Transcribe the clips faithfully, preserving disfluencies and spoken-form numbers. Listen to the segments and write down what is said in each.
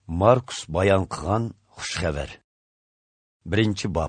Markus bayon qilgan xushxabar. Birinchi bob.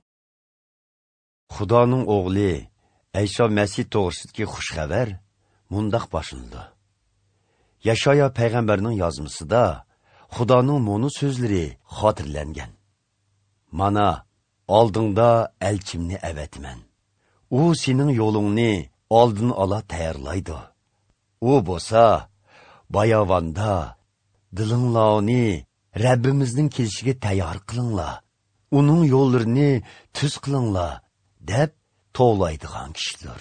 Xudoning o'g'li Ayso Masih to'g'risidagi xushxabar mundaq boshlanadi. Yashaya payg'ambarning yozmasida Xudoning mo'nu so'zlari xotirlangan. Mana oldingda elchimni avatman. U sening yo'lingni oldin ola tayyorlaydi. U bo'lsa bayovanda dilinglarni Rabbimizning kelishiga tayyor qilinglar. Uning yo'llarini tuz qilinglar deb to'g'laydigan kishidir.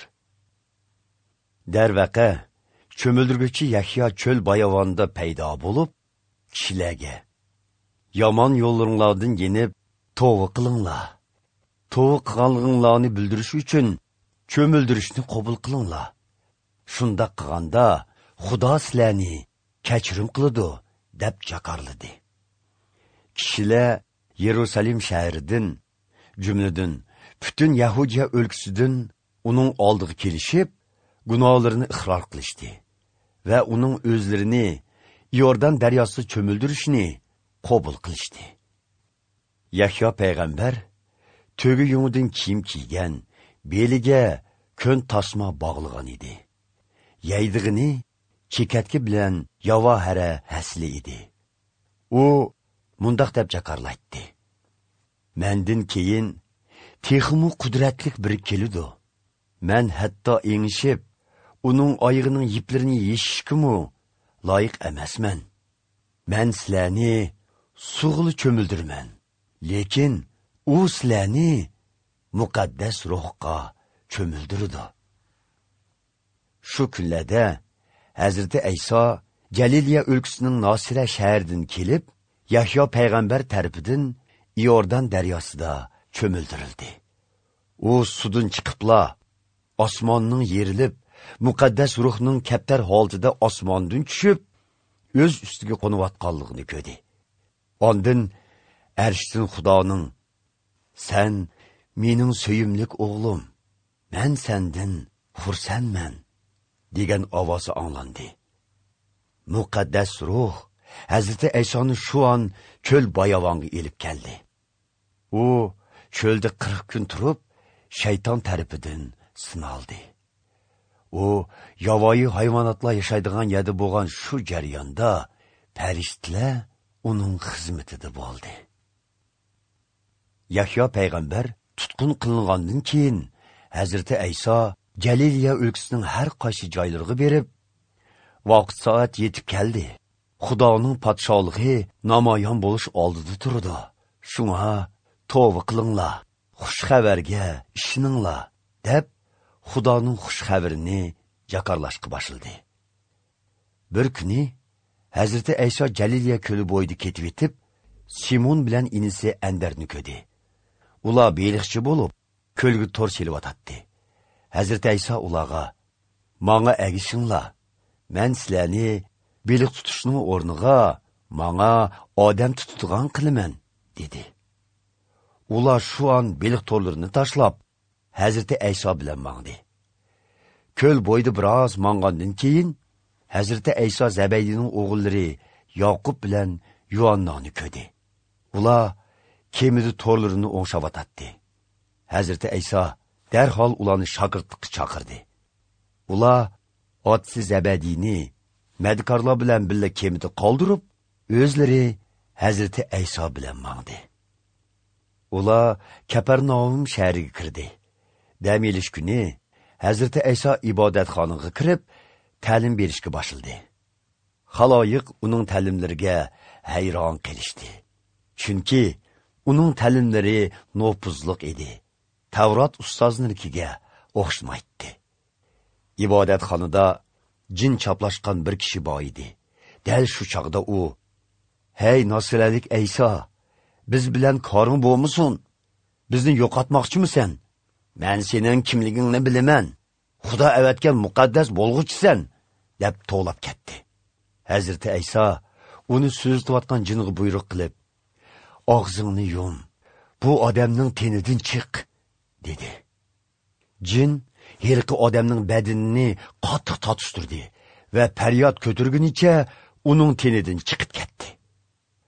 Darvaqa cho'mildirguchi Yahyo cho'l bayovanda paydo bo'lib, kishilarga yomon yo'llaringlardan yenib tavba qilinglar. Tavba qilganliginglarni bildirish uchun cho'mildirishni qabul qilinglar. Shunda qilganda Xudo sizlarni kechirim qiladi deb jakarladi. Kishilar Yerusalim shahridan, jumladan butun Yahudiya o'lkasidan uning oldiga kelishib, gunohlarini iqror qilishdi va uning o'zlarini Yordan daryosida cho'mildirishni qabul qilishdi. Yahyo payg'ambar to'gi yungidan kiyim kiygan, beliga ko'n tasma bog'lagan edi. Yaydig'ini chekatki bilan yavohara hasli edi. U mundaq deb jakarlaydi. Mendan keyin texmu qudratlik bir keludi. Men hatto engishib, uning oyog'ining yiplarini yeshishkimu loyiq emasman. Men sizlarni suvg'ili cho'mildirman, lekin u sizlarni muqaddas ruhga cho'mildirdi. Shu kunlarda Hazreti Ayso Galiliya o'lkasining Nosira shahridan kelib, Yahyo payg'ambar tarafidan Yordan daryosida cho'mildirildi. U suvdan chiqibla osmonning yerilib, muqaddas ruhning kaptar holatida osmondan tushib, o'z ustiga qo'nayotganligini ko'rdi. Ondan arshdan Xudoning "Sen mening suyimlik o'g'lim, men sendan xursandman" degan ovozi anglandi. Muqaddas ruh Hazreti Aysoni shu on cho'l bayovonga elib keldi. U cho'lda qirq kun turib, shayton tarafidan sinaldi. U yovvoyi hayvonotlar yashaydigan yerda bo'lgan shu jarayonda farishtalar uning xizmatida bo'ldi. Yahyo payg'ambar tutqun qilingandan keyin Hazreti Ayso Galiliya o'lkasining har qaysi joylariga berib, vaqt soat yetib keldi. Xudoning podshohligi namoyon bo'lish oldida turdi. Shunga tavba qilinglar, xush xabarga ishoninglar deb Xudoning xush xabarini jakarlashga boshladi. Bir kuni Hazreti Ayso Galiliya ko'li bo'yida ketib etib, Simon bilan inisi Andarni ko'rdi. Ular beliqchi bo'lib, ko'lga tor selib Hazreti Ayso ularga "Manga agishinglar. Men sizlarni beliq tutishning o'rniga manga odam tutadigan qilaman" dedi. Ular shu an beliq torlarini tashlab Hazreti Ayso bilan mangdi. Ko'l bo'yida biroz mangandan keyin Hazreti Ayso Zabaydining o'g'illari Yoqub bilan Yuhannani ko'rdi. Ular kemida torlarini o'ngshavatdi. Hazreti Ayso darhol ularni shogirdlikka chaqirdi. Ular otasi Zabadiyni madkorlar bilan birga kemida qoldirib, o'zlari Hazreti Ayso bilan mangdi. Ular Kapernaum shahriga kirdi. Dam olish kuni Hazreti Ayso ibodatxonaga kirib, ta'lim berishga boshladi. Xaloyiq uning ta'limlariga hayron qolishdi. Chunki uning ta'limlari nopuzliq edi. Tavrot ustozinikiga o'xshamaydi. Ibodatxonada jin chaplashgan bir kishi bor edi. Dal shu chog'da u: "Hey Nosiralik Ayso, biz bilan koring bo'lmasin? Bizni yo'qotmoqchimisan? Men sening kimligingni bilaman. Xudo avatgan muqaddas bo'lg'uchisan" deb to'lab ketdi. Hazreti Ayso uni so'zlayotgan jinga buyruq qilib, "Og'zingni yum. Bu odamning tenidan chiq" dedi. Jin yelqi odamning badanini qattiq tortishtirdi va faryod ko'targunicha uning tenidan chiqib ketdi.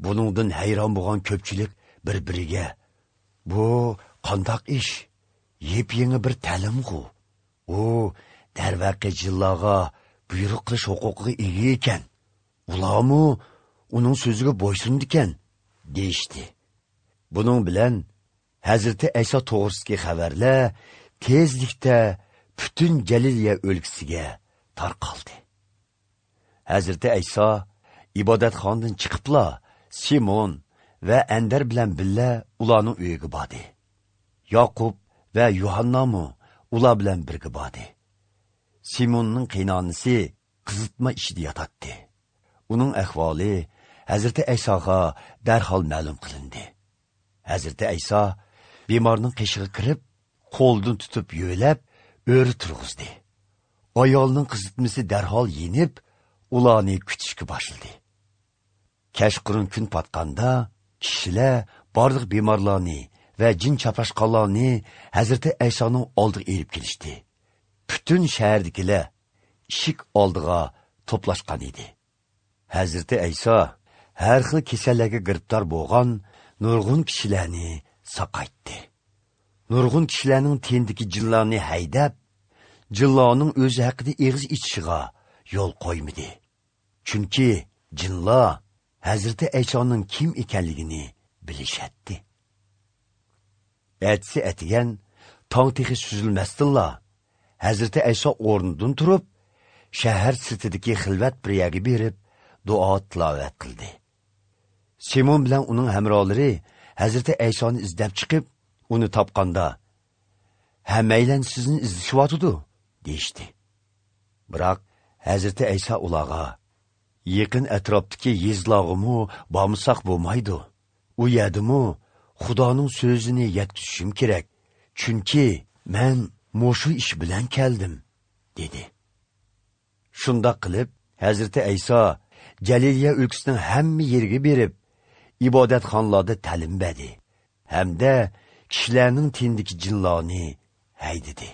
Buningdan hayron bo'lgan ko'pchilik bir-biriga bu qandaq ish? Yep-yangi bir ta'lim-ku. U darvaqa jilloga buyruq qilish huquqiga ega ekan. Ularmi uning so'ziga bo'ysundi ekan, deyishdi. Buning bilan Hazreti Ayso to'g'risidagi xabarlar tezlikda butun Galiliya o'lkasiga tarqaldi. Hazreti Ayso ibodatxonadan chiqibla Simon va Andar bilan birga ularning uyiga bordi. Yoqub va Yuhannami ular bilan birga bordi. Simonning qiynonisi qizitma ishida yotadi. Uning ahvoli Hazreti Aysoga darhol ma'lum qilindi. Hazreti Ayso bemorning qishig'iga kirib, qo'ldan tutib yo'lab, o'ri turg'izdi. Ayolning qizitmasi darhol yenib, ularni kutishga boshladi. Kashqurun kun patqanda kishilar barliq bemorlarni va jin chapashqonlarni Hazreti Aysoning oldiga elib kelishdi. Butun shahardagilar ishik oldiga to'plashgan edi. Hazreti Ayso har xil kasallarga giribdor bo'lgan nurg'un kishilarni saqaytdi. Nurg'un kishilarning tendiki jinlarni haydab, jinlarning o'zi haqida eg'iz ichishiga yo'l qo'ymadi. Chunki jinlar Hazreti Aysoning kim ekanligini bilishadi. Etsi etigan tong texi suzilmasdilla Hazreti Ayso o'rnidan turib, shahar sirtidagi xilvat bir yerga berib, duo tilovat qildi. Simon bilan uning hamrohlari Hazreti Aysoni izlab chiqib, uni topganda, "Hammaylar sizni izlashyapti", deyishdi. Biroq Hazreti Ayso ularga, "Yaqin atrofdagi yezlog'imni bormasak bo'lmaydi. U yerdimi Xudoning so'zini yetkazishim kerak. Chunki men mushu ish bilan keldim", dedi. Shundoq qilib, Hazreti Ayso Galiliya o'lkasining hamma yeriga berib, ibodatxonlarda ta'lim berdi, hamda kishilarning tendiki jinlarni haydadi.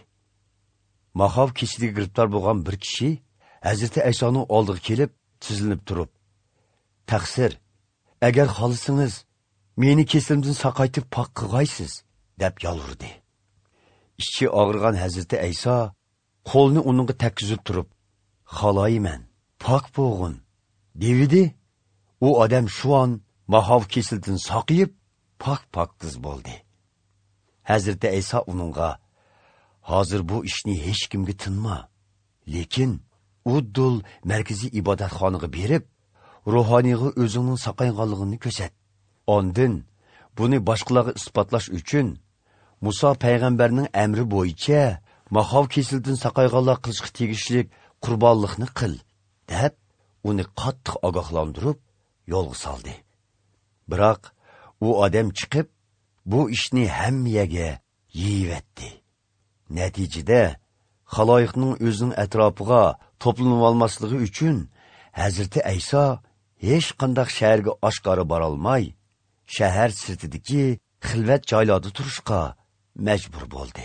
Mahov kishiligiga giribdor bo'lgan bir kishi Hazreti Aysoning oldiga kelib, tizilib turib, "Taqsir, agar xohlasangiz, meni kesimdan saqaytib pok qilg'aysiz", deb yolvurdi. Ichi og'rigan Hazreti Ayso qo'lni uningga tekkizib turib, "Xohlayman, pok bo'g'in", devidi. U odam shu on mahov kesildan saqayib, pok-pok qiz bo'ldi. Hazreti Ayso uningga, "Hozir bu ishni hech kimga tinma, lekin uddul markaziy ibodatxonaga berib, ruhoniyga o'zingning saqayganligini ko'rsat. Ondan buni boshqalarga isbotlash uchun Musa payg'ambarning amri bo'yicha mahov kesildan saqayganlar qilishga tegishli qurbonlikni qil", deb uni qattiq ogohlantirib yo'lga soldi. Biroq u odam chiqib, bu ishni hammaga yeyivetdi. Natijada xaloyiqning o'zining atrofiga to'planib olmasligi uchun Hazreti Ayso hech qanday shaharga oshkora bora olmay, shahar sirtidagi xilvat joylarda turishga majbur bo'ldi.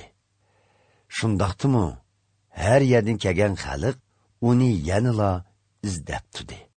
Shundaqdimi, har yerdan kelgan xalq uni yanala izlab turdi.